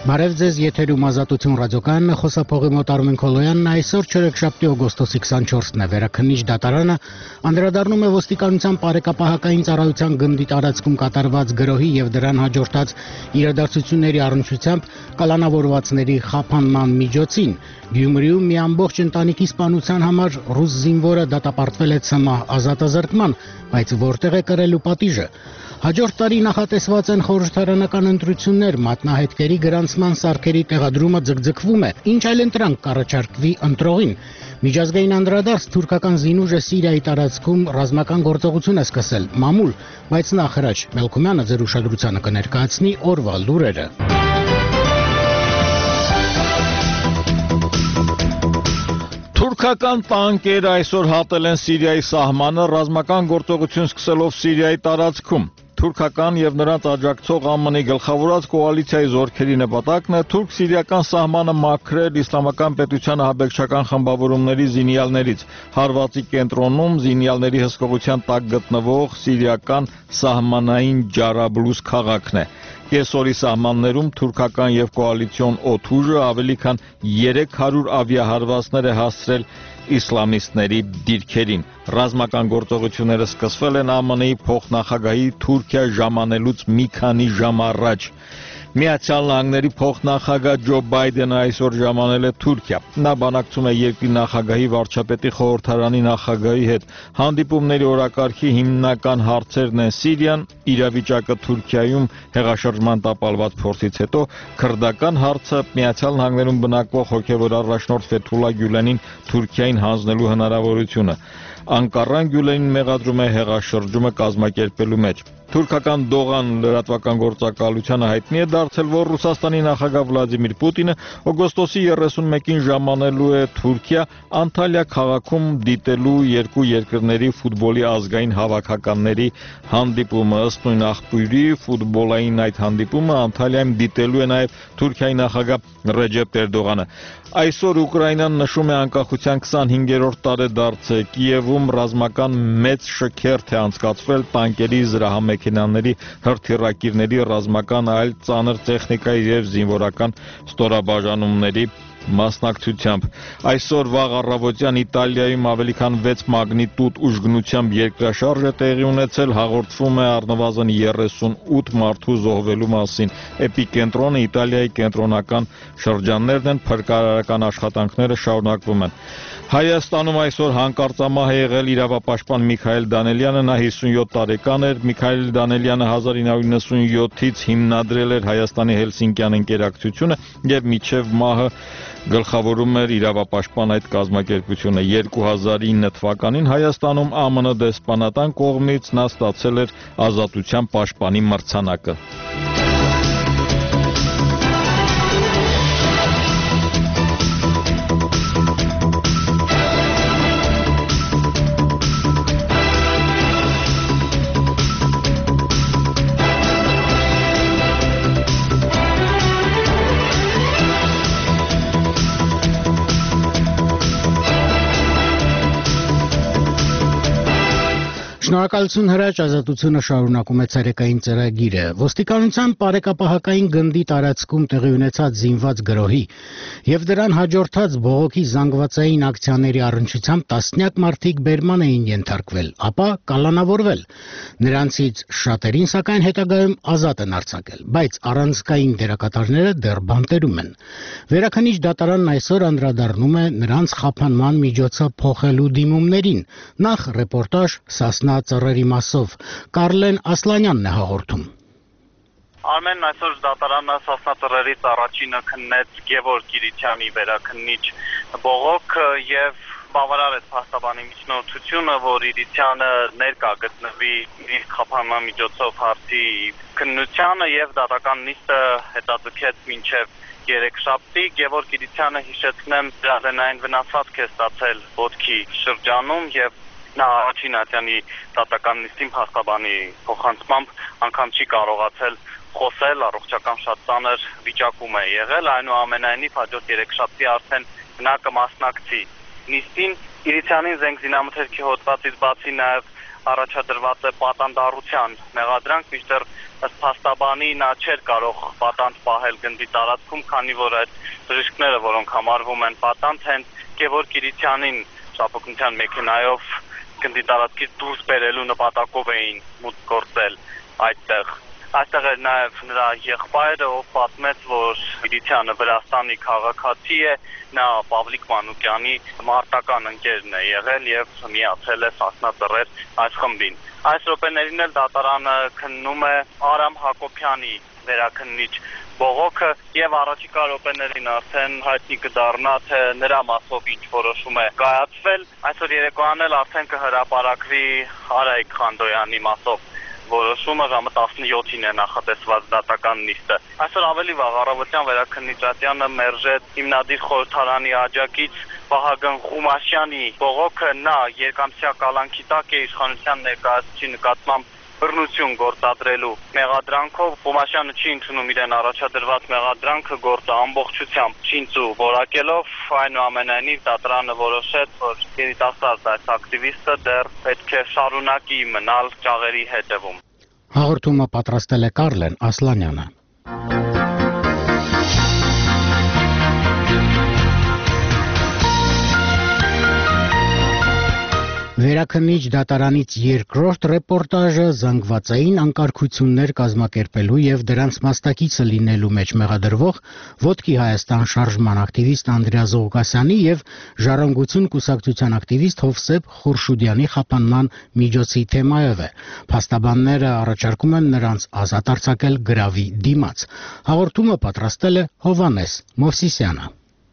Բարև ձեզ, եթերում Ազատություն ռադիոկայանն է, խոսափողի մոտ Արմեն Քոլոյանն, այսօր չորեքշաբթի օգոստոսի 24-ն է, Վերաքննիչ դատարանը անդրադառնում է ոստիկանության բարեկապահական ծառայության գնդի տարածքում կատարված գրոհի եւ դրան հաջորդած իրադարձությունների առնչությամբ կալանավորվածների խափանման միջոցին։ Գյումրիում մի ամբողջ ընտանիքի սպանության համար ռուս զինվորը դատապարտվել է ՑՄԱ ազատազրկման, բայց որտեղ է կրելու պատիժը։ Հաջորդ տարի նախատեսված են խորհրդարանական ընտրություններ, մատնահետքերի գրանցման սարքերի տեղադրումը ձգձգվում է, ինչ այլ ընտրանք կառաջարկվի ընտրողին։ Միջազգային անդրադարձ թուրքական զինուժը Սիրիայի տարածքում ռազմական գործողություն է սկսել, մամուլ, բայց նախ Հրաչ Մելքումյանը ձեր ուշադրությանը կներկայացնի օրվա լուրերը։ Թուրքական տանկեր այսօր հատել են Սիրիայի սահմանը ռազմական գործողություն սկսելով Սիրիայի տարածքում։ Թուրքական եւ նրանց աջակցող ԱՄՆ-ի գլխավորած կոալիցիայի զորքերի նպատակն է թուրք-սիրիական սահմանը մաքրել իսլամական պետությանը հաբեկչական խմբավորումների զինյալներից։ Հարվածի կենտրոնում զինյալների հսկողության տակ գտնվող սիրիական սահմանային Ջարաբլուս քաղաքն է։ Կեսօրի սահմաններում թուրքական եւ կոալիցիոն օդուժը ավելի քան 300 ավիահարվածներ է հասցրել իսլամիստների դիրքերին։ Ռազմական գործողությունները սկսվել են ԱՄՆ-ի փոխնախագահի Թուրքիա ժամանելուց մի քանի ժամ առաջ։ Միացյալ Նահանգների փոխնախագահ Ջո Բայդենը այսօր ժամանել է Թուրքիա։ Նա բանակցում է երկրի նախագահի վարչապետի խորհրդարանի նախագահի հետ։ Հանդիպումների օրակարգի հիմնական հարցերն են Սիրիան, իրավիճակը Թուրքիայում հեղաշրջման տապալված փորձից հետո, քրդական հարցը, Միացյալ Նահանգներում բնակվող հոգևոր առաջնորդ Ֆեթուլա Գյուլենին Թուրքիային հանձնելու հնարավորությունը։ Անկարան Գյուլենին մեղադրում է հեղաշրջումը կազմակերպելու մեջ։ Թուրքական Դողան լրատվական գործակալությանը հայտնի է դարձել, որ Ռուսաստանի նախագահ Վլադիմիր Պուտինը օգոստոսի 31-ին ժամանելու է Թուրքիա Անտալիա քաղաքում դիտելու երկու երկրների ֆուտբոլի ազգային հավաքականների հանդիպումը։ Ըստ նույն աղբյուրի, ֆուտբոլային այդ հանդիպումը Անտալիայում դիտելու է նաև Թուրքիայի նախագահ Ռեջեփ Էրդողանը։ Այսօր Ուկրաինան նշում է անկախության 25-րդ տարեդարձը։ Կիևում ռազմական մեծ շքերթ է անցկացվել տանկերի, զրահամեքենաների, հրթիռակիրների, ռազմական այլ ծանր տեխնիկայի եւ զինվորական ստորաբաժանումների մասնակցությամբ։ Այսօր վաղ առավոտյան Իտալիայում ավելի քան 6 մագնիտուդ ուժգնությամբ երկրաշարժ է տեղի ունեցել, հաղորդվում է առնվազն 38 մարդու զոհվելու մասին։ Էպիկենտրոնը Իտալիայի կենտրոնական շրջաններն են, փրկարարական աշխատանքները շարունակվում են։ Հայաստանում այսօր հանկարծամահ է եղել իրավապաշտպան Միքայել Դանելյանը, նա 57 տարեկան էր։ Միքայել Դանելյանը 1997-ից հիմնադրել էր Հայաստանի Հելսինկյան ընկերակցությունը եւ մինչեւ մահը գլխավորում էր իրավապաշտպան այդ կազմակերպությունը։ 2009 թվականին Հայաստանում ԱՄՆ դեսպանատան կողմից նա ստացել էր ազատության պաշտպանի մրցանակը։ Շնորհակալություն Հրաչ, Ազատությունը շարունակում է ցերեկային ծրագիրը։ Ոստիկանության բարեկապահական գնդի տարածքում տեղի ունեցած զինված գրոհի եւ դրան հաջորդած բողոքի զանգվածային ակցիաների առնչությամբ տասնյակ մարդիկ բերման էին ենթարկվել, ապա կալանավորվել։ Նրանցից շատերին սակայն հետագայում ազատ են արձակել, բայց առանցքային դերակատարները դեռ բանտերում են։ Վերաքննիչ դատարանն այսօր անդրադառնում է նրանց խափանման միջոցը փոխելու դիմումներին։ Նախ ռեպորտաժ Սասնա ծռերի մասով Կարլեն Ասլանյանն է հաղորդում։ Արմեն, այսօր դատարանը Սասնա ծռերից առաջինը քննեց Գևորգ Կիրիչյանի վերաքննիչ բողոք եւ բավարարեց փաստաբանի միջնորդությունը, որ Իրիցյանը ներկա գտնվի իր խափանման միջոցով հարցի քննությանը եւ դատական նիստը հետաձգեց մինչեւ երեքշաբթի։ Գևորգ Կիրիչյանը, հիշեցնեմ, դրազենային վնասվածք է ստացել ոտքի շրջանում եւ նա առաջին ատյանի դատական նիստին փաստաբանի փոխանցմամբ անգամ չի կարողացել խոսել, առողջական շատ ծանր վիճակում է եղել, այնուամենայնիվ հաջորդ երեքշաբթի արդեն նա կմասնակցի նիստին։ Իրիցյանին զենք զինամթերքի հոդվածից բացի նաև առաջադրված է պատանդառության մեղադրանք, մինչդեռ ըստ փաստաբանի նա չէր կարող պատանդ պահել գնդի տարածքում, քանի որ այդ բժիշկները, որոնք համարվում են պատանդ, հենց Գևորգ Կիրիչյանին շապակնության մեքենայով գնդի տարածքից դուրս բերելու նպատակով էին մուտք գործել այդտեղ։ Այստեղ էր նաև նրա եղբայրը, ով պատմեց, որ Կիրիչյանը Վրաստանի քաղաքացի է, նա Պավլիկ Մանուկյանի մարտական ընկերն է եղել եւ միացել է Սասնա Ծռեր այս խմբին։ Այս րոպեներին էլ դատարանը քննում է Արամ Հակոբյանի վերաքննիչ բողոքը եւ առաջիկա րոպեներին արդեն հայտնի կդառնա, թե նրա մասով ինչ որոշում է կայացվել։ Այսօր երեկոյան էլ արդեն կհրապարակվի Արայիկ Խանդոյանի մասով որոշումը, ժամը 17-ին է նախատեսված դատական նիստը։ Այսօր ավելի վաղ առավոտյան վերաքննիչ Ատյանը մերժեց հիմնադիր խորհրդարանի աջակից Վահագն Խումաշյանի բողոքը, նա երկամսյա կալանքի տակ է իշխանության ներկայացուցիչ նկատմամբ բռնություն գործադրելու մեղադրանքով։ Խումաշյանը չի ընդունում իրեն առաջադրված մեղադրանքը, գործը ամբողջությամբ չինծու որակելով, այնուամենայնիվ դատարանը որոշեց, որ երիտասարդ այս ակտիվիստը դեռ պետք է շարունակի մնալ ճաղերի հետևում։ Հաղորդումը պատրաստել է Կարլեն Ասլանյանը։ Վերաքննիչ դատարանից երկրորդ ռեպորտաժը զանգվածային անկարգություններ կազմակերպելու եւ դրանց մասնակիցը լինելու մեջ մեղադրվող Ոտքի Հայաստան շարժման ակտիվիստ Անդրեաս Ղուկասյանի եւ Ժառանգություն կուսակցության ակտիվիստ Հովսեփ Խուրշուդյանի խափանման միջոցի թեմայով է։ Փաստաբանները առաջարկում են նրանց ազատ արձակել գրավի դիմաց։ Հաղորդումը պատրաստել է Հովանես Մովսիսյանը։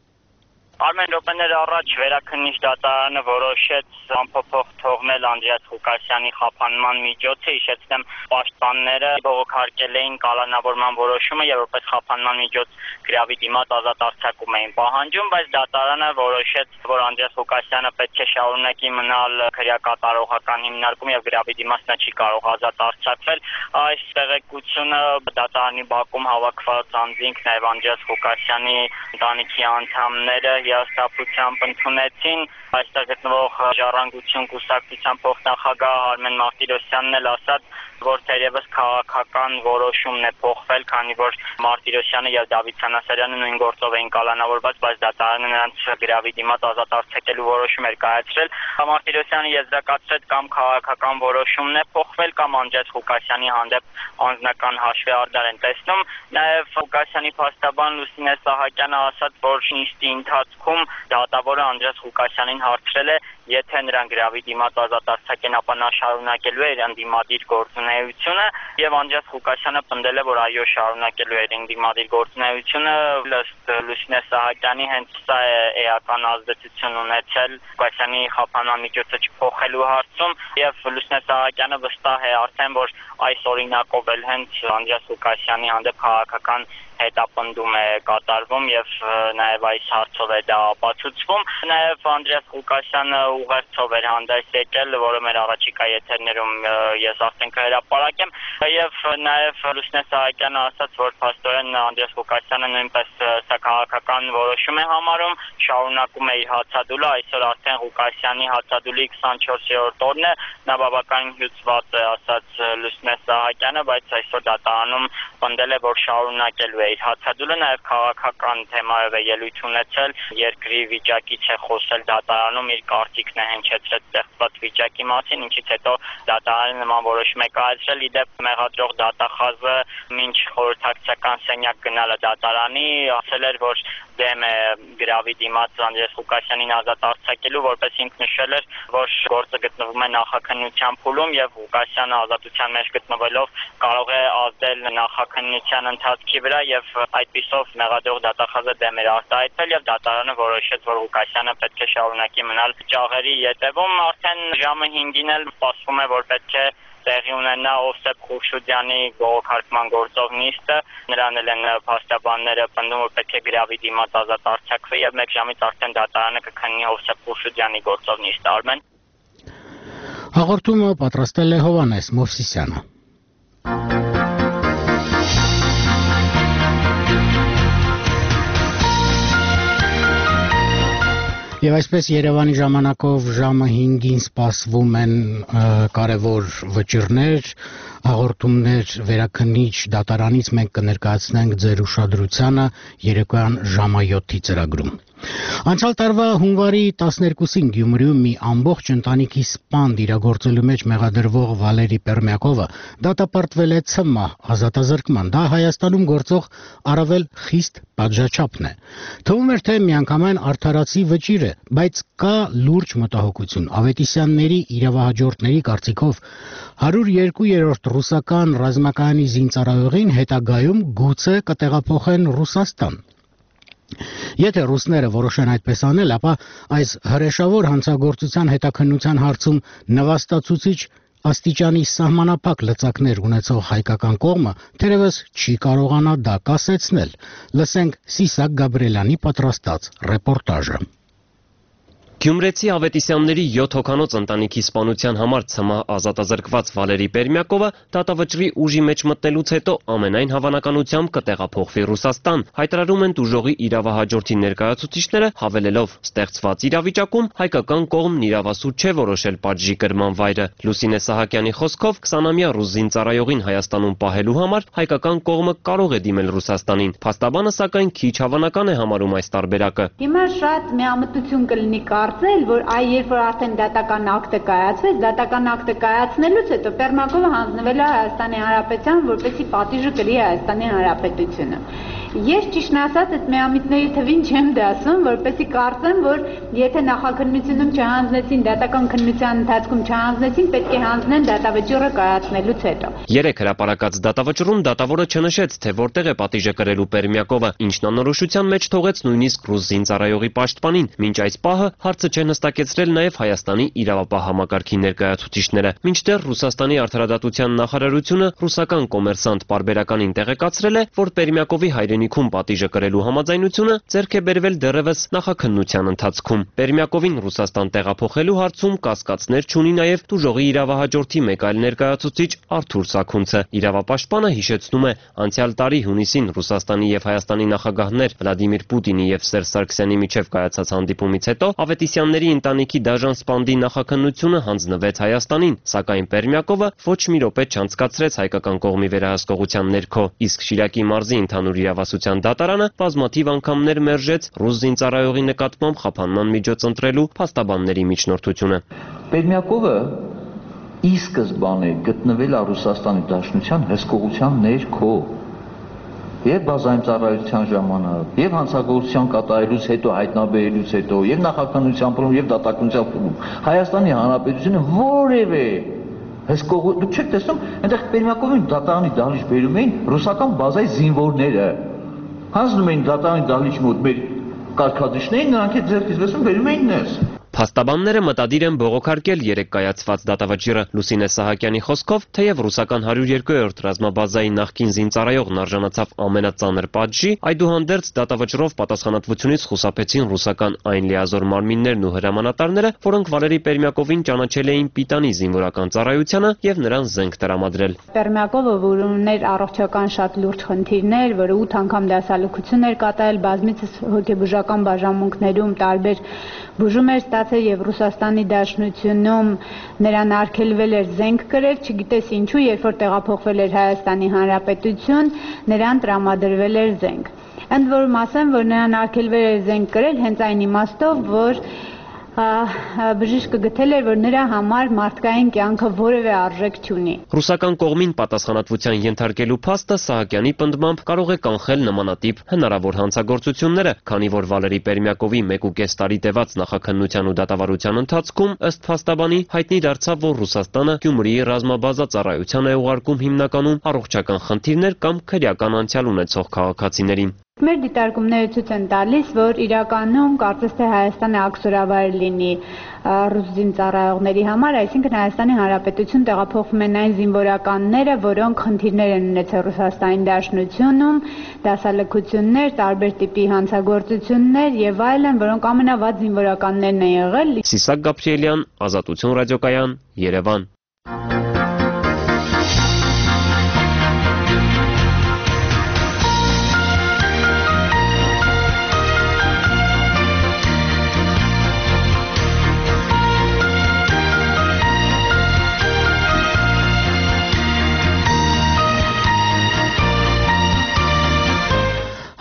Արմեն րոպեներ առաջ վերաքննիչ դատարանը որոշեց անփոփոխ թողնել Անդրեաս Ղուկասյանի խափանման միջոցը, հիշեցնեմ, պաշտպանները բողոքարկել էին կալանավորման որոշումը եւ որպես խափանման միջոց գրավի դիմաց ազատ արձակում էին պահանջում, բայց դատարանը որոշեց, որ Անդրեաս Ղուկասյանը պետք է շարունակի մնալ քրեակատարողական հիմնարկում եւ գրավի դիմաց նա չի կարող ազատ արձակվել։ Այս տեղեկությունը դատարանի բակում հավաքված անձինք, նաեւ Անդրեաս Ղուկասյանի ընտանիքի անդամները հաստատությամբ ընդունեցին։ Այստեղ գտնվող Ժառանգություն կուսակցության փոխնախագահ Արմեն Մարտիրոսյանն էլ ասաց, որ թերևս քաղաքական որոշումն է փոխվել, քանի որ Մարտիրոսյանը եւ Դավիթ Սանասարյանը նույն գործով էին կալանավորված, բայց դատարանը նրանց գրավի դիմաց ազատ արձակելու որոշում էր կայացրել։ Մարտիրոսյանը եզրակացրեց կամ քաղաքական որոշումն է փոխվել, կամ Անդրեաս Ղուկասյանի հանդեպ անձնական հաշվի արդար են տեսնում։ Նաեւ Ղուկասյանի փաստաբան Լուսինե Սահակյանը ասաց, որ նիստի ընթացքում դատավորը Անդրեաս Ղուկասյանին հարցրել է, եթե նրան գրավի դիմաց ազատ արձակեն, ապա նա շարունակելու է իր ընդդիմադիր գործունեությունը, եւ Անդրեաս Ղուկասյանը պնդել է, որ այո, շարունակելու է իր ընդդիմադիր գործունեությունը։ Ըստ Լուսինե Սահակյանի հենց սա է էական ազդեցություն ունեցել Ղուկասյանի խափանման միջոցը չփոխելու հարցում, եւ Լուսինե Սահակյանը վստահ է արդեն, որ այս օրինակով էլ հենց Անդրեաս Ղուկասյանի հանդեպ քաղաքական հետապնդում է կատարվում եւ նաեւ այս հարցով է դա ապացուցվում։ Նաեւ Անդրեաս Ղուկասյանը ուղերձով էր հանդես եկել, որը մեր առաջիկա եթերներում ես արդեն կհրապարակեմ, եւ նաեւ Լուսինե Սահակյանը ասաց, որ փաստորեն Անդրեաս Ղուկասյանը նույնպես սա քաղաքական որոշում է համարում, շարունակում է իր հացադուլը։ Այսօր արդեն Ղուկասյանի հացադուլի 24-րդ օրն է, նա բավականին հյուծված է, ասաց Լուսինե Սահակյանը, բայց այսօր դատարանում պնդել է, որ շարունակելու է իր հացադուլը, նաեւ քաղաքական թեմայով է ելույթ ունեցել, երկրի վիճակից է խոսել դատարանում, իր կարծիքն է հնչեցրել ստեղծված վիճակի մասին, ինչից հետո դատարանը նման որոշում է կայացրել։ Իդեպ մեղադրող դատախազը մինչ խորհրդակցական սենյակ գնալը դատարանի ասել էր, որ դեմ է գրավի դիմաց Անդրեաս Ղուկասյանին ազատ արձակելու, որպես ինքն նշել էր, որ գործը գտնվում է նախաքննության փուլում եւ Ղուկասյանը ազատության մեջ գտնվելով կարող է ազդել նախաքննության ընթացքի վրա եւ այդպիսով մեղադրող դատախազը դեմ էր արտահայտվել եւ դատարանը որոշեց, որ Ղուկասյանը պետք է շարունակի մնալ ճաղերի ետևում։ Արդեն ժամը 5-ին էլ սպասվում է, որ պետք է տեղի ունենա Հովսեփ Խուրշուդյանի բողոքարկման գործով նիստը։ Նրան էլ են փաստաբանները պնդում, որ պետք է գրավի դիմաց ազատ արձակվի եւ 1 ժամից արդեն դատարանը կքննի Հովսեփ Խուրշուդյանի գործով նիստը։ Արմեն։ Հաղորդումը պատրաստել է Հովանես Մովսիսյանը։ Եվ այսպես Երևանի ժամանակով ժամը 5-ին սպասվում են կարևոր վճիռներ, հաղորդումներ վերաքննիչ դատարանից մենք կներկայացնենք ձեր ուշադրությանը երեկոյան ժամը 7-ի ծրագրում։ Անցյալ տարվա հունվարի 12-ին Գյումրիում մի ամբողջ ընտանիքի սպանդ իրագործելու մեջ մեղադրվող Վալերի Պերմյակովը դատապարտվել է ՑՄ ազատազրկման։ Դա Հայաստանում գործող առավել խիստ պատժաչափն է։ Թվում էր, թե միանգամայն արդարացի վճիռ է, բայց կա լուրջ մտահոգություն։ Ավետիսյանների իրավահաջորդների կարծիքով 102-րդ ռուսական ռազմակայանի զինծառայողին հետագայում գուցե կտեղափոխեն Ռուսաստան։ Եթե ռուսները որոշեն այդպես անել, ապա այս հրեշավոր հանցագործության հետաքննության հարցում նվաստացուցիչ աստիճանի սահմանափակ լծակներ ունեցող հայկական կողմը թերևս չի կարողանա դա կասեցնել։ Լսենք Սիսակ Գաբրելյանի պատրաստած ռեպորտաժը։ Գյումրեցի ավետիսյանների 7 հոգանոց ընտանիքի սպանության համար ՑՄ ազատազրկված Վալերի Պերմյակովը դատավճռի ուժի մեջ մտնելուց հետո ամենայն հավանականությամբ կտեղափոխվի Ռուսաստան, հայտարարում են տուժողի իրավահաջորդի ներկայացուցիչները, հավելելով ստեղծված իրավիճակում հայկական կողմն իրավասու չէ որոշել պատժի կրման վայրը։ Լուսինե Սահակյանի խոսքով 20-ամյա ռուս զինծառայողին Հայաստանում պահելու համար հայկական կողմը կարող է դիմել Ռուսաստանին։ Փաստաբանը սակայն քիչ հավանական է համարում այս տարբերակը։ Հիմա շատ միամտություն կլինի որ երբ որ արդեն դատական ակտը կայացվեց, դատական ակտը կայացնելուց հետո Պերմյակովը հանձնվել է Հայաստանի Հանրապետության, որպեսզի պատիժը կրի Հայաստանի Հանրապետությունը։ Ես ճիշտն ասած այդ միամիտների թվին չեմ դասում, որպեսզի կարծեմ, որ եթե նախաքննությունում չհանձնեցին, դատական քննության ընթացքում չհանձնեցին, պետք է հանձնեն դատավճիռը կայացնելուց հետո։ Երեք հրապարակած դատավճռում դատավորը չնշեց, թե որտեղ է պատիժը կրելու Պերմյակովը, ինչն անորոշության մեջ թողեց նույնիսկ ռուս զինծառայողի պաշտպանին։ Մինչ այս պահը հարցը չեն հստակեցրել նաև Հայաստանի իրավապահ համակարգի ներկայացուցիչները։ Մինչդեռ Ռուսաստանի արդարադատության նախարարությունը ռուսական կոմերսանտ պարբերականին տեղեկացրել է, որ Պերմյակովի հայրենիքում պատիժը կրելու համաձայնությունը ձեռք է բերվել դեռևս նախաքննության ընթացքում։ Պերմյակովին Ռուսաստան տեղափոխելու հարցում կասկածներ չունի նաև տուժողի իրավահաջորդի մեկ այլ ներկայացուցիչ Արթուր Սաքունցը։ Իրավապաշտպանը հիշեցնում է, անցյալ տարի հունիսին Ռուսաստանի եւ Հայաստանի նախագահներ Վլադիմիր Պուտինի եւ Սերժ Սարգսյանի միջև կայացած հանդիպումից հետո ավետիսյանների ընտանիքի դաժան սպանդի նախաքննությունը հանձնվեց Հայաստանին, սակայն Պերմյակովը ոչ մի րոպե չանցկացրեց հայկական կողմի վերահսկողության ներքո, իսկ Շիրակի մարզի ընդհանուր իրավասության դատարանը բազմաթիվ անգամներ մերժեց ռուս զինծառայողի նկատմամբ խափանման միջոց ընտրելու փաստաբանների միջնորդությունը։ Պերմյակովը ի սկզբանե գտնվել է Ռուսաստանի Դաշնության հսկողության ներքո։ Եվ բազային ծառայության ժամանակ, եւ հանցագործության կատարելուց հետո, հայտնաբերելուց հետո, եւ նախաքննության փուլում, եւ դատականության փուլում Հայաստանի Հանրապետությունը որևէ հսկող, դուք չեք տեսնում, այնտեղ Պերմյակովին դատարանի դահլիճ բերում էին ռուսական բազայի զինվորները։ Հանձնում էին դատարանի դահլիճ մոտ մեր կարգադրիչներին, նրանք այդ ձեռքից վեցում բերում էին ներս։ Փաստաբանները մտադիր են բողոքարկել երեք կայացված դատավճիռը։ Լուսինե Սահակյանի խոսքով, թեև ռուսական 102-րդ ռազմաբազայի նախկին զինծառայողն արժանացավ ամենածանր պատժի, այդուհանդերձ դատավճռով պատասխանատվությունից խուսափեցին ռուսական այն լիազոր մարմիններն ու հրամանատարները, որոնք Վալերի Պերմյակովին ճանաչել էին պիտանի զինվորական ծառայությանը եւ նրան զենք տրամադրել։ Պերմյակովը, որ ուներ առողջական շատ լուրջ խնդիրներ, որը 8 անգամ դասալուկություն էր կատարել, բազմիցս հոգեբուժական բաժանմունքներում տարբեր բուժում էր ստացել եւ Ռուսաստանի Դաշնությունում նրան արգելվել էր զենք կրել, չգիտես ինչու, երբ որ տեղափոխվել էր Հայաստանի Հանրապետություն, նրան տրամադրվել էր զենք։ Ընդ որում ասեմ, որ նրան արգելվել էր զենք կրել հենց այն իմաստով, որ բժիշկը գտել էր, որ նրա համար մարդկային կյանքը որևէ արժեք չունի։ Ռուսական կողմին պատասխանատվության ենթարկելու փաստը Սահակյանի պնդմամբ կարող է կանխել նմանատիպ հնարավոր հանցագործությունները, քանի որ Վալերի Պերմյակովի 1.5 տարի տևած նախաքննության ու դատավարության ընթացքում ըստ փաստաբանի հայտնի դարձավ, որ Ռուսաստանը Գյումրիի ռազմաբազա ծառայության է ուղարկում հիմնականում առողջական խնդիրներ կամ քրեական անցյալ ունեցող քաղաքացիներին։ Մեր դիտարկումները ցույց են տալիս, որ իրականում կարծես թե Հայաստանը ակսորավայր լինի ռուս զինծառայողների համար, այսինքն Հայաստանի Հանրապետություն տեղափոխվում են այն զինվորականները, որոնք խնդիրներ են ունեցել Ռուսաստանի Դաշնությունում, դասալքություններ, տարբեր տիպի հանցագործություններ եւ այլն, որոնք ամենավատ զինվորականներն են եղել։ Սիսակ Գաբրելյան, Ազատություն ռադիոկայան, Երևան։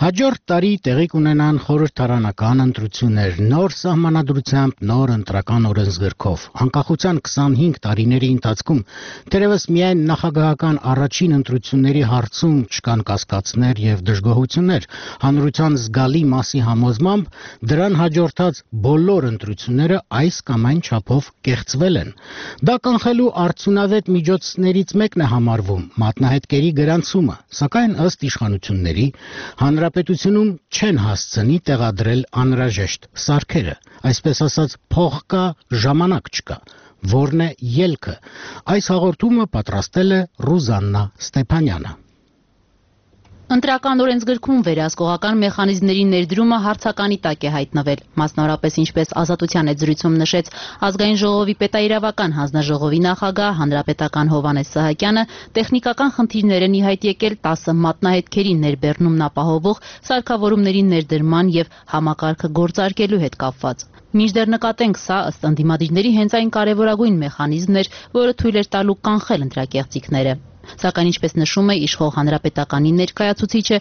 Հաջորդ տարի տեղի կունենան խորհրդարանական ընտրություններ նոր սահմանադրությամբ, նոր ընտրական օրենսգրքով։ Անկախության 25 տարիների ընթացքում թերևս միայն նախագահական առաջին ընտրությունների հարցում չկան կասկածներ եւ դժգոհություններ։ Հանրության զգալի մասի համոզմամբ դրան հաջորդած բոլոր ընտրությունները այս կամ այն չափով կեղծվել են։ Դա կանխելու արդյունավետ միջոցներից մեկն է համարվում մատնահետքերի գրանցումը, սակայն ըստ իշխանությունների Հանրապետությունում չեն հասցնի տեղադրել անհրաժեշտ սարքերը, այսպես ասած փող կա, ժամանակ չկա, որն է ելքը։ Այս հաղորդումը պատրաստել է Ռուզաննա Ստեփանյանը։ Ընտրական օրենսգրքում վերահսկողական մեխանիզմների ներդրումը հարցականի տակ է հայտնվել, մասնավորապես ինչպես Ազատության եզրույցում նշեց Ազգային ժողովի պետաիրավական հանձնաժողովի նախագահ հանրապետական Հովհաննես Սահակյանը, տեխնիկական խնդիրներ են ի հայտ եկել 10 մատնահետքերի ներբեռնումն ապահովող սարքավորումների ներդրման եւ համակարգը գործարկելու հետ կապված։ Մինչդեռ նկատենք, սա ըստ ընդդիմադիրների հենց այն կարևորագույն մեխանիզմն էր, որը թույլ էր տալու կանխել ընտրակեղծիքները։ Սակայն ինչպես նշում է իշխող հանրապետականի ներկայացուցիչը,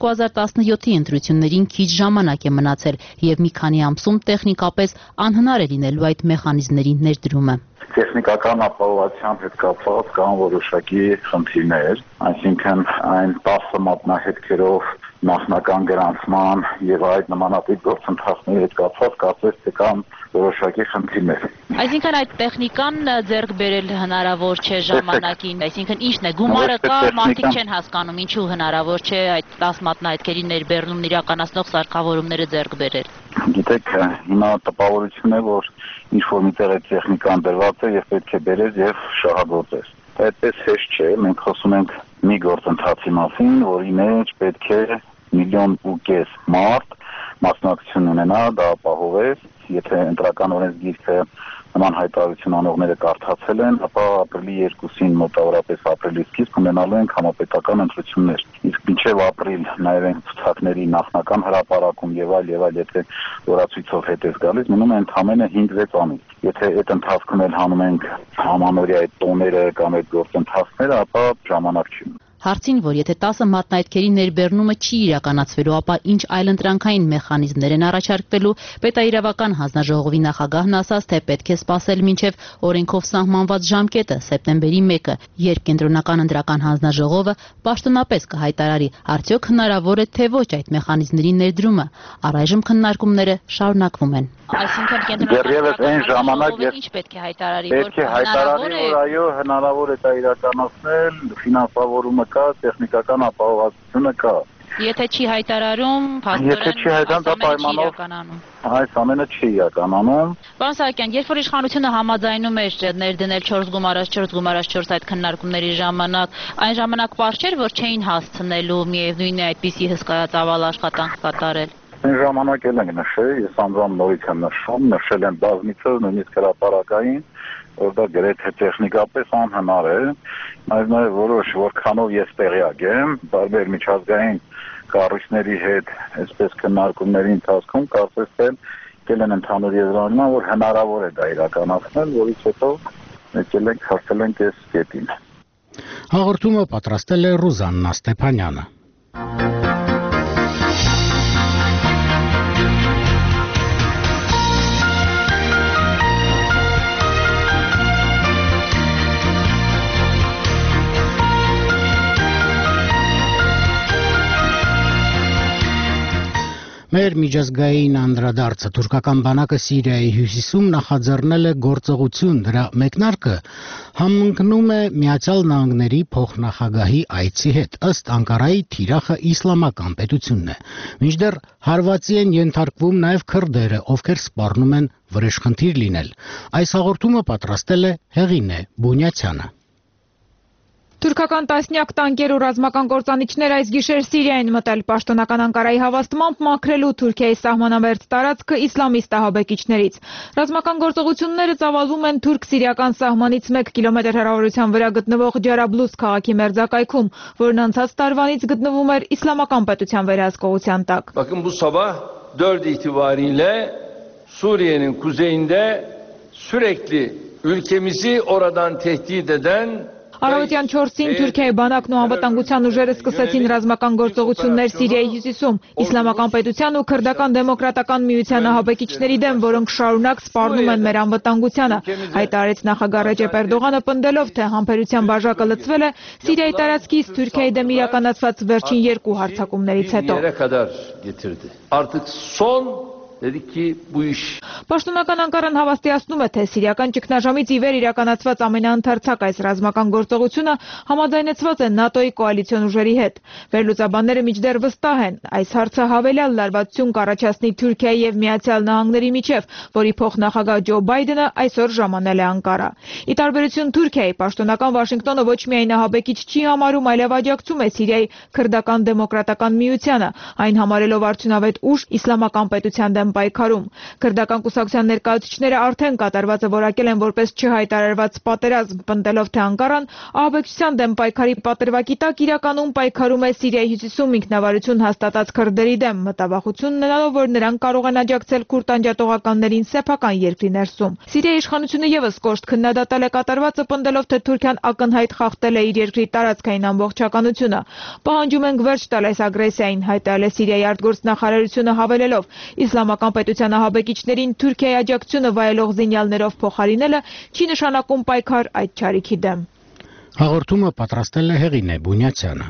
2017-ի ընտրություններին քիչ ժամանակ է մնացել եւ մի քանի ամսում տեխնիկապես անհնար է լինելու այդ մեխանիզմների ներդրումը։ Տեխնիկական ապահովության հետ կապված կան որոշակի խնդիրներ, այսինքն այն 10 մատնահետքերով նախնական գրանցման եւ այդ նմանատիպ գործընթացների հետ կապված կարծես թե կան որոշակի խնդիրներ։ Այսինքն այդ տեխնիկան ձեռք բերել հնարավոր չէ ժամանակին, այսինքն ինչն է, գումարը կա, մարդիկ չեն հասկանում, ինչու հնարավոր չէ այդ 10 մատնահետքերի ներբեռնումն իրականացնող սարքավորումները ձեռք բերել։ Գիտեք, հիմա տպավորություն է, որ ինչ-որ միտեղ այդ տեխնիկան դրված է եւ պետք է բերել եւ շահագործել։ Այդպես հեշտ չէ, մենք խոսում ենք մի գործընթացի մասին, որի մեջ պետք է 1,5 միլիոն մարդ մասնակցություն ունենա, դա ապահովես, եթե ընտրական օրենսգիրքը նման հայտարարություն անողները կարդացել են, ապա ապրիլի 2-ին մոտավորապես ապրիլի սկիզբ ունենալու են համապետական ընտրություններ։ Իսկ մինչև ապրիլ նաև են ցուցակների նախնական հրապարակում եւ այլ, եթե օրացույցով հետ է գալիս, մնում է ընդամենը 5-6 ամիս։ Եթե այդ ընթացքում էլ հանում ենք համանորյա այդ տոները կամ այդ գործընթացները, ապա ժամանակ չի։ Հարցին, որ եթե 10 մատնահետքերի ներբեռնումը չի իրականացվելու, ապա ինչ այլընտրանքային մեխանիզմներ են առաջարկվելու, պետաիրավական հանձնաժողովի նախագահն ասաց, թե պետք է սպասել մինչև օրենքով սահմանված ժամկետը սեպտեմբերի 1-ը, երբ կենտրոնական ընտրական հանձնաժողովը պաշտոնապես կհայտարարի, արդյոք հնարավոր է թե ոչ այդ մեխանիզմների ներդրումը։ Առայժմ քննարկումները շարունակվում են։ Այսինքն կենտրոնական հանձնաժողովը ինչ պետք է հայտարարի, որ այո, հնարավոր է դա իրականացնել, ֆինանսավորումը կա, տեխնիկական ապահովությունը կա։ Եթե չի հայտարարում, այս ամենը չի իրականանում։ Պարոն Սահակյան, երբ որ իշխանությունը համաձայնում էր ներդնել 4+4 այդ քննարկումների ժամանակ, այն ժամանակ պարզ չէր, որ չէին հասցնելու միևնույն է այդպիսի հսկայածավալ աշխատանք կատարել։ Այն ժամանակ էլ ենք նշել, ես անձամբ նորից եմ նշել եմ բազմիցս, նույնիսկ հրապարակային, որ դա գրեթե տեխնիկապես անհնար է, նաև որոշ որքանով ես տեղյակ եմ, տարբեր միջազգային կառույցների հետ այսպես քննարկումների ընթացքում կարծես թե եկել են ընդհանուր եզրահանգման, որ հնարավոր է դա իրականացնել, որից հետո եկել ենք հասել ենք այս կետին։ Հաղորդումը պատրաստել է Ռուզաննա Ստեփանյանը։ Մեր միջազգային անդրադարձը թուրքական բանակը Սիրիայի հյուսիսում նախաձեռնել է գործողություն, դրա մեկնարկը համընկնում է Միացյալ Նահանգների փոխնախագահի այցի հետ, ըստ Անկարայի թիրախը իսլամական պետությունն է։ Մինչդեռ հարվածի են ենթարկվում նաև քրդերը, ովքեր սպառնում են վրեժխնդիր լինել։ Այս հաղորդումը պատրաստել է Հեղինե Բունյացյանը։ Թուրքական տասնյակ տանկեր ու ռազմական կործանիչներ այս գիշեր Սիրիա են մտել, պաշտոնական Անկարայի հավաստմամբ մաքրելու Թուրքիայի սահմանամերձ տարածքը իսլամիստ ահաբեկիչներից։ Ռազմական գործողությունները ծավալվում են թուրք-սիրիական սահմանից 1 կիլոմետր հեռավորության վրա գտնվող Ջարաբլուս քաղաքի մերձակայքում, որն անցած տարվանից գտնվում էր իսլամական պետության վերահսկողության տակ։ Bakın bu sabah 4 itibariyle Suriye'nin kuzeyinde sürekli ülkemizi oradan tehdit eden Առավոտյան 4-ին Թուրքիայի բանակն ու անվտանգության ուժերը սկսեցին ռազմական գործողություններ Սիրիայի հյուսիսում, Իսլամական պետության ու Քրդական դեմոկրատական միության ահաբեկիչների դեմ, որոնք շարունակ սպառնում են մեր անվտանգությանը, հայտարարեց նախագահ Ռեջեփ Էրդողանը, պնդելով, թե համբերության բաժակը լցվել է Սիրիայի տարածքից Թուրքիայի դեմ իրականացված վերջին 2 հարձակումներից հետո։ Artık son dedik ki bu iş. Պաշտոնական Անկարան հավաստիացնում է, թե սիրիական ճգնաժամից ի վեր իրականացված ամենաընդարձակ այս ռազմական գործողությունը համաձայնեցված է ՆԱՏՕ-ի կոալիցիոն ուժերի հետ։ Վերլուծաբանները մինչդեռ վստահ են, այս հարցը հավելյալ լարվածություն կառաջացնի Թուրքիայի եւ Միացյալ Նահանգների միջև, որի փոխնախագահ Ջո Բայդենը այսօր ժամանել է Անկարա։ Ի տարբերություն Թուրքիայի, պաշտոնական Վաշինգտոնը ոչ միայն ահաբեկիչ չի համարում, այլև աջակցում է Սիրիայի Քրդական դեմոկրատական միությանը, այն համարելով արդյունավետ ուժ իսլամական պետության դեմ պայքարում։ Քրդական կուսակցության ներկայացուցիչները արդեն կատարվածը որակել են որպես չհայտարարված պատերազմ, պնդելով, թե Անկարան ահաբեկչության դեմ պայքարի պատրվակի տակ իրականում պայքարում է Սիրիայի հյուսիսում ինքնավարություն հաստատած քրդերի դեմ, մտավախություն ունենալով, որ նրանք կարող են աջակցել քուրդ անջատողականներին սեփական երկրի ներսում։ Սիրիայի իշխանությունը եւս կոշտ քննադատել է կատարվածը, պնդելով, թե Թուրքիան ակնհայտ խախտել է իր երկրի տարածքային ամբողջականությունը։ Պահանջում ենք վերջ տալ այս ագրեսիային, հայտարարել է Սիրիայի արտգործնախարարությունը, հավելելով, իսլամական պետության ահաբեկիչներին Թուրքիայի աջակցությունը վայելող զինյալներով փոխարինելը չի նշանակում պայքար այդ չարիքի դեմ։ Հաղորդումը պատրաստել է Հեղինե Բունյացյանը։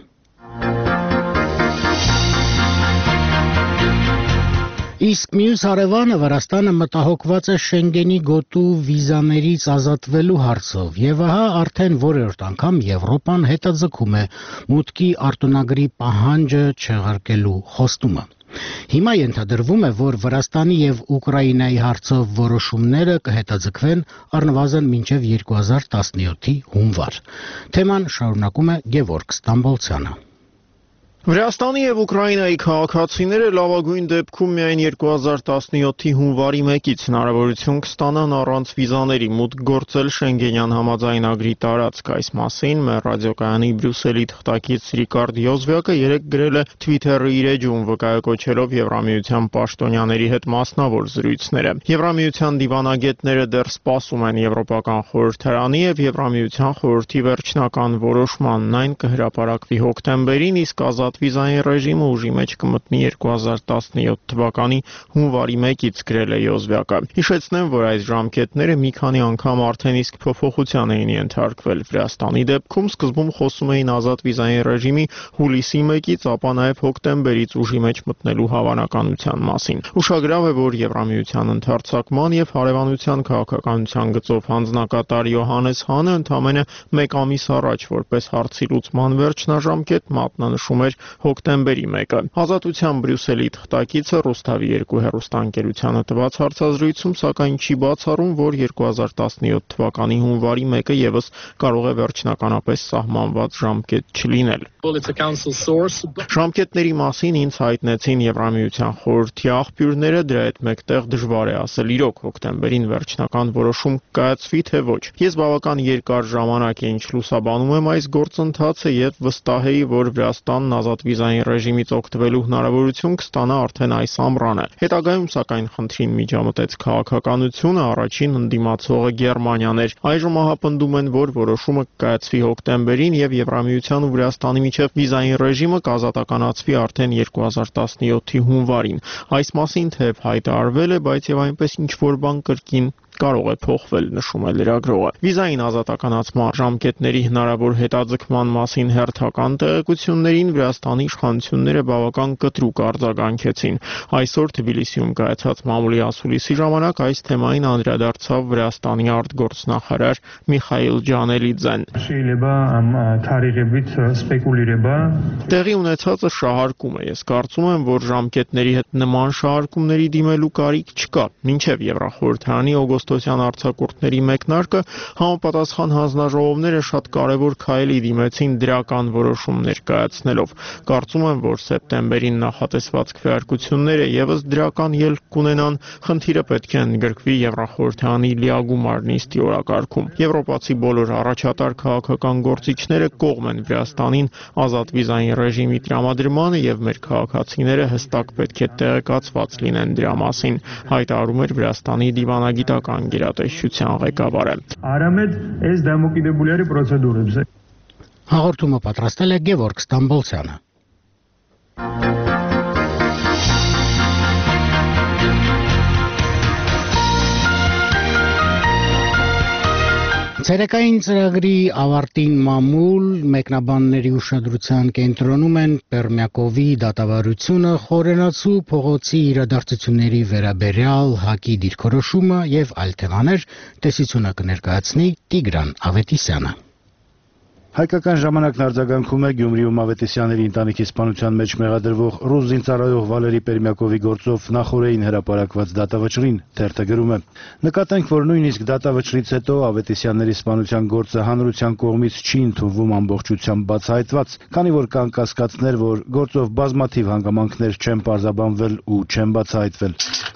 Իսկ մյուս հարևանը Վրաստանը մտահոգված է Շենգենի գոտու վիզաներից ազատվելու հարցով, եւ ահա արդեն որերորդ անգամ Եվրոպան հետաձգում է մուտքի արտոնագրի պահանջը չեղարկելու խոստումը։ Հիմա ենթադրվում է, որ Վրաստանի եւ Ուկրաինայի հարցով որոշումները կհետաձգվեն առնվազն մինչեւ 2017-ի հունվար։ Թեման շարունակում է Գևորգ Ստամբոլցյանը։ Վրաստանի եւ Ուկրաինայի քաղաքացիները լավագույն դեպքում միայն 2017-ի հունվարի 1-ից հնարավորություն կստանան առանց վիզաների մուտք գործել Շենգենյան համաձայնագրի տարածք։ Այս մասին մեր ռադիոկայանի Բրյուսելի թղթակից Ռիկարդ Յոզվյակը երեկ գրել է Twitter-ի իր էջում, վկայակոչելով Եվրամիության պաշտոնյաների հետ մասնավոր զրույցները։ Եվրամիության դիվանագետները դեռ սպասում են Եվրոպական խորհրդարանի եւ Եվրամիության խորհրդի վերջնական որոշմանն, այն կհրապարակվի հոկտեմբերին, իսկ վիզային ռեժիմը ուժի մեջ կմտնի 2017 թվականի հունվարի 1-ից, գրել է Յոզվյակը։ Հիշեցնեմ, որ այս ժամկետները մի քանի անգամ արդեն իսկ փոփոխության էին ենթարկվել։ Վրաստանի դեպքում սկզբում խոսում էին ազատ վիզային ռեժիմի հուլիսի 1-ից, ապա նաև հոկտեմբերից ուժի մեջ մտնելու հավանականության մասին։ Ուշագրավ է, որ Եվրամիության ընդարձակման եւ հարևանության քաղաքականության գծով հանձնակատար Յոհանես Հանը ընդամենը 1 ամիս առաջ, որպես հարցի լուծման վերջնաժամկետ, մատնանշում էր հոկտեմբերի 1-ը։ Ազատության Բրյուսելի թղթակիցը Ռուստավի 2 հեռուստաընկերությանը տված հարցազրույցում սակայն չի բացառում, որ 2017 թվականի հունվարի 1-ը եւս կարող է վերջնականապես սահմանված ժամկետ չլինել։ Ժամկետների մասին ինձ հայտնեցին Եվրամիության խորհրդի աղբյուրները, դրա հետ մեկտեղ դժվար է ասել իրոք հոկտեմբերին վերջնական որոշում կայացվի թե ոչ։ Ես բավական երկար ժամանակ է ինչ լուսաբանում եմ այս գործընթացը եւ վստահ եի, որ Վրաստանն ազատ վիզային ռեժիմից օգտվելու հնարավորություն կստանա արդեն այս ամռանը։ Հետագայում սակայն խնդրին միջամտեց քաղաքականությունը, առաջին ընդդիմացողը Գերմանիան էր։ Այժմ ահապնդում են, որ որոշումը կկայացվի հոկտեմբերին եւ Եվրամիության ու Վրաստանի միջև վիզային ռեժիմը կազատականացվի արդեն 2017-ի հունվարին։ Այս մասին թեև հայտարարվել է, բայց եւ այնպես ինչ որ բան կրկին կարող է փոխվել, նշում է լրագրողը։ Վիզային ազատականացման ժամկետների հնարավոր հետաձգման մասին հերթական տեղեկություններին Վրաստանի իշխանությունները բավական կտրուկ արձագանքեցին։ Այսօր Թբիլիսիում կայացած մամուլի ասուլիսի ժամանակ այս թեմային անդրադարձավ Վրաստանի արտգործնախարար Միխայիլ Ջանելիձեն։ Տեղի ունեցածը շահարկում է։ Ես կարծում եմ, որ ժամկետների հետ նման շահարկումների դիմելու կարիք չկա։ Մինչև Եվրախորհրդարանի օգոստոսյան արձակուրդների մեկնարկը համապատասխան հանձնաժողովները շատ կարևոր քայլի դիմեցին դրական որոշումներ կայացնելով։ Կարծում եմ, որ սեպտեմբերին նախատեսված քվեարկությունները եւս դրական ելք կունենան, խնդիրը պետք է ընդգրկվի Եվրախորհրդարանի լիագումար նիստի օրակարգում։ Եվրոպացի բոլոր առաջատար քաղաքական գործիչները կողմ են Վրաստանին ազատ վիզային ռեժիմի տրամադրմանը եւ մեր քաղաքացիները հստակ պետք է տեղեկացված լինեն դրա մասին, հայտարարում էր Վրաստանի դիվանագիտական գերատեսչության ղեկավարը։ Հաղորդումը պատրաստել է Գևորգ Ստամբոլցյանը։ Ցերեկային ծրագրի ավարտին մամուլ մեկնաբանների ուշադրության կենտրոնում են Պերմյակովի դատավարությունը, Խորենացու փողոցի իրադարձությունների վերաբերյալ ՀԱԿ-ի դիրքորոշումը եւ այլ թեմաներ, տեսությունը կներկայացնի Տիգրան Ավետիսյանը։ Հայկական ժամանակն արձագանքում է Գյումրիում Ավետիսյանների ընտանիքի սպանության մեջ մեղադրվող ռուս զինծառայող Վալերի Պերմյակովի գործով նախօրեին հրապարակված դատավճռին, թերթը գրում է. Նկատենք, որ նույնիսկ դատավճռից հետո Ավետիսյանների սպանության գործը հանրության կողմից չի ընդունվում ամբողջությամբ բացահայտված, քանի որ կան կասկածներ, որ գործով բազմաթիվ հանգամանքներ չեն պարզաբանվել ու չեն բացահայտվել։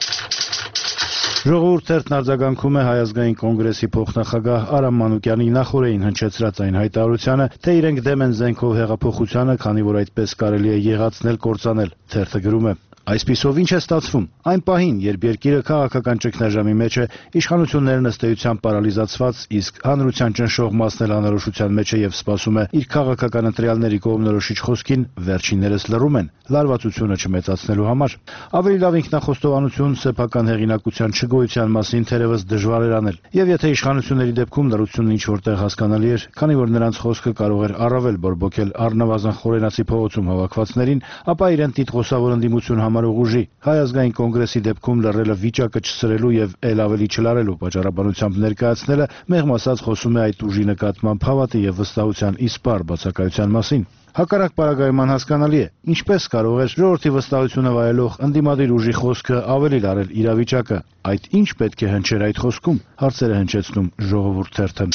Ժողովուրդ թերթն արձագանքում է Հայ ազգային կոնգրեսի փոխնախագահ Արամ Մանուկյանի նախօրեին հնչեցրած այն հայտարարությանը, թե իրենք դեմ են զենքով հեղափոխությանը, քանի որ այդպես կարելի է եղացնել կործանել, թերթը գրում է. Այսպիսով ինչ է ստացվում։ Այն պահին, երբ երկիրը քաղաքական ճգնաժամի մեջ է, իշխանություններն ըստ էության պարալիզացված, իսկ հանրության ճնշող մասն էլ անորոշության մեջ է եւ սպասում է իր քաղաքական ընտրյալների կողմնորոշիչ խոսքին, վերջիններս լռում են, լարվածությունը չմեծացնելու համար։ Ավելի լավ ինքնախոստովանություն, սեփական հեղինակության չգոյության մասին թերևս դժվար էր անել։ Եվ եթե իշխանությունների դեպքում լռությունն ինչ որտեղ հասկանալի էր, քանի որ նրանց խոսքը կարող էր առավել բորբոքել առնվազն Խորենացի փողոցում հավաքվածներին, ապա իրեն տիտղոսավոր ընդդիմություն համարող ուժի Հայ ազգային կոնգրեսի դեպքում լռելը վիճակը չսրելու եւ ել ավելի չլարելու պատճառաբանությամբ ներկայացնելը մեղմ ասած խոսում է այդ ուժի նկատմամբ հավատի եւ վստահության իսպառ բացակայության մասին։ Հակառակ պարագայում անհասկանալի է, ինչպես կարող է ժողովրդի վստահությունը վայելող ընդդիմադիր ուժի խոսքը ավելի լարել իրավիճակը։ Այդ ինչ պետք է հնչեր այդ խոսքում, հարցերը հնչեցնում Ժողովուրդ թերթը։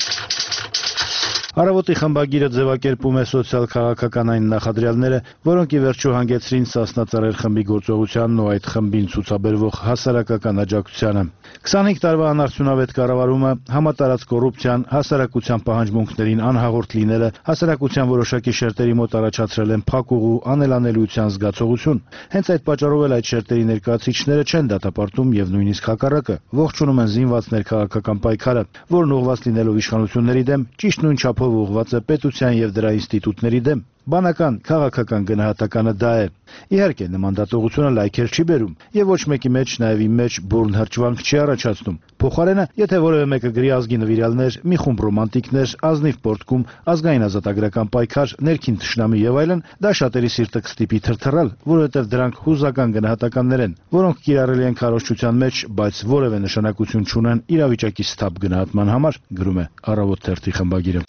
Առավոտի խմբագիրը ձևակերպում է սոցիալ-քաղաքական այն նախադրյալները, որոնք ի վերջո հանգեցրին Սասնա Ծռեր խմբի գործողությանն ու այդ խմբին ցուցաբերվող հասարակական աջակցությանը։ 25 տարվա անարդյունավետ կառավարումը, համատարած կոռուպցիան, հասարակության պահանջմունքներին անհաղորդ լինելը, հասարակության որոշակի շերտերի մոտ առաջացրել են փակուղու, անելանելիության զգացողություն։ Հենց այդ պատճառով էլ այդ շերտերի ներկայացուցիչները չեն դատապարտում եւ նույնիսկ հակառակը, ողջունում են զինված ներքաղաքական պայքարը, որն ուղղված լինելով իշխանությունների դեմ, ճիշտ նույն չափով ուղղված է պետության եւ դրա ինստիտուտների դեմ։ Բանական, քաղաքական գնահատականը դա է։ Իհարկե, նման դատողությունը լայքեր չի բերում եւ ոչ մեկի մեջ, նաեւ իմ մեջ բուրն հրճվանք չի առաջացնում։ Փոխարենը, եթե որևէ մեկը գրի ազգի նվիրյալներ, մի խումբ ռոմանտիկներ, ազնիվ պորտկում, ազգային ազատագրական պայքար, ներքին թշնամի եւ այլն, դա շատերի սիրտը կստիպի թրթռալ, որովհետեւ դրանք հուզական գնահատականներ են, որոնք կիրառելի են քարոզչության մեջ, բայց որևէ նշանակություն չունեն իրավիճակի սթափ գնահատման համար, գրում է Առավոտ թերթի խմբագիրը։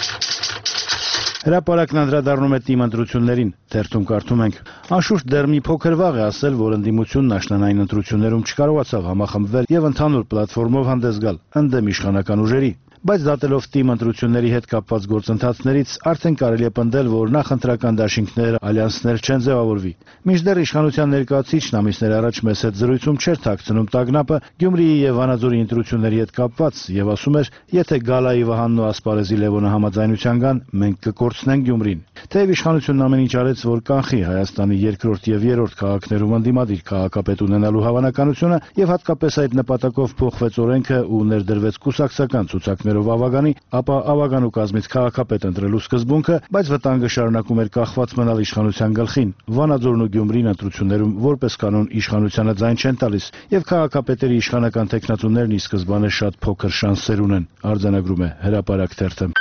Հրապարակն անդրադառնում է թիմ ընտրություններին, թերթում կարդում ենք. Անշուշտ դեռ մի փոքր վաղ է ասել, որ ընդդիմությունն աշնանային ընտրություններում չկարողացավ համախմբվել եւ ընդհանուր պլատֆորմով հանդես գալ ընդդեմ իշխանական ուժերի։ Բայց դատելով թիմ ընտրությունների հետ կապված գործընթացներից արդեն կարելի է պնդել, որ նախընտրական դաշինքներ, ալյանսներ չեն ձևավորվի։ Մինչդեռ իշխանության ներկայացուցիչն ամիսներ առաջ մեծ հետ զրույցում չէր թաքցնում տագնապը Գյումրիի եւ Վանաձորի ընտրությունների հետ կապված եւ ասում էր, եթե Գալայի Վահանն ու Ասպարեզի Լևոնը համաձայնության գան, մենք կկորցնենք Գյումրին։ Թեև իշխանությունն ամեն ինչ արեց, որ կանխի Հայաստանի երկրորդ եւ երրորդ քաղաքներում ընդդիմադիր քաղաքապետ ունենալու հավանականությունը եւ հատկապես այդ նպատակով փոխվեց օրենքը ու ներդրվեց կուսակցական ցուցակներով ավագանի, ապա ավագանու կազմից քաղաքապետ ընտրելու սկզբունքը, բայց վտանգը շարունակում էր կախված մնալ իշխանության գլխին։ Վանաձորն ու Գյումրին ընտրություններում որպես կանոն իշխանությանը ձայն չեն տալիս եւ քաղաքապետերի իշխանական տեխնատուներն ի սկզբանե շատ փոքր շանսեր ունեն, արձանագրում է Հրապարակ թերթը։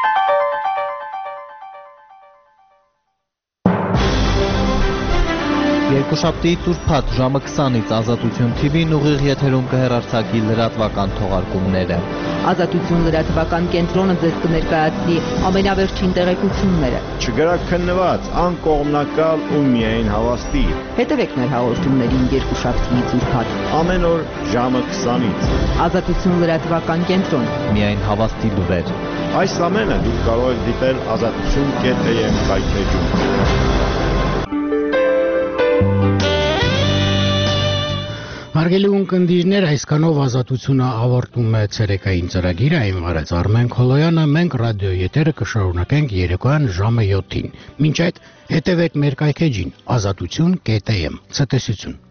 Երկուշաբթի ծուրփաթ ժամը 20-ից Ազատություն TV-ն ուղիղ եթերում կհեռարձակի լրատվական թողարկումները։ Ազատություն լրատվական կենտրոնը ձեզ կներկայացնի ամենավերջին տեղեկությունները։ Չգրաքննված, անկողմնակալ ու միայն հավաստի։ Հետևեք մեր հաղորդումներին երկուշաբթի ծուրփաթ։ Ամեն օր ժամը 20-ից։ Ազատություն լրատվական կենտրոն։ Միայն հավաստի լուրեր։ Այս ամենը դուք կարող եք դիտել azatutun.am կայքեջում։ Հարգելի ունկնդիրներ, այսքանով Ազատությունը ավարտում է ցերեկային ծրագիրը, այն վարեց Արմեն Քոլոյանը, մենք ռադիո եթերը կշարունակենք երեկոյան ժամը 7-ին։ Մինչ այդ հետևեք մեր կայքեջին azatutun.am։ Ցտեսություն։